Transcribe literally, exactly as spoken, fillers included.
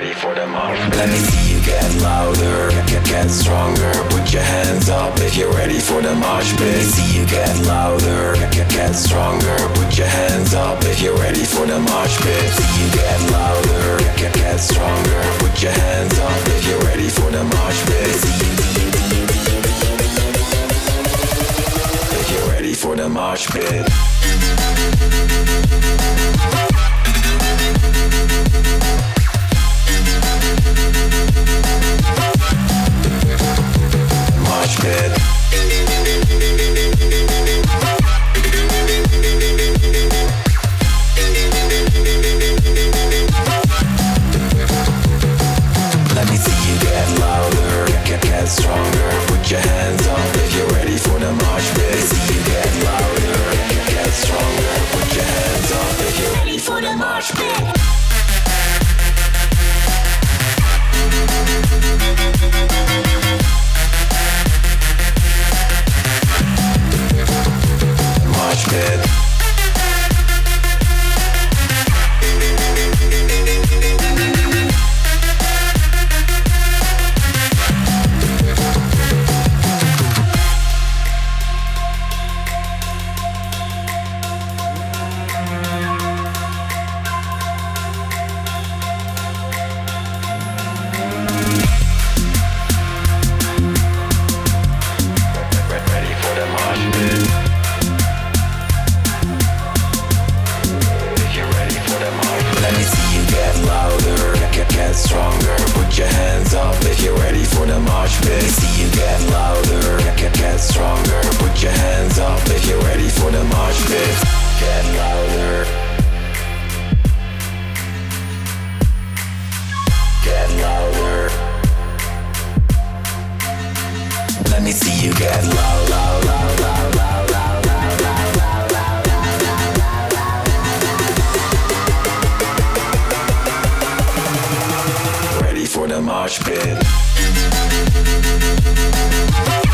ready for the mosh pit. Let me see you get louder, get, get stronger. Put your hands up if you're ready for the mosh pit. Let me see you get louder, get, get stronger. Put your hands up if you're ready for the mosh pit. See you get louder, get, get stronger. Put your hands up if you're ready for the mosh pit. See you if you're ready for the mosh pit. Mosh pit. Let me see you get louder, get, get stronger. Put your hands up if you're ready for the mosh pit. See you get louder, get, get stronger. Put your hands up if you're ready for the mosh pit. Mosh pit. Stronger, put your hands up if you're ready for the mosh pit. See you get louder, get, get stronger. Put your hands up if you're ready for the mosh pit. Get louder. Get louder. Let me see you get loud, loud, loud, loud, loud, loud, loud, loud, loud, loud, loud, loud, loud. Ready for the mosh pit.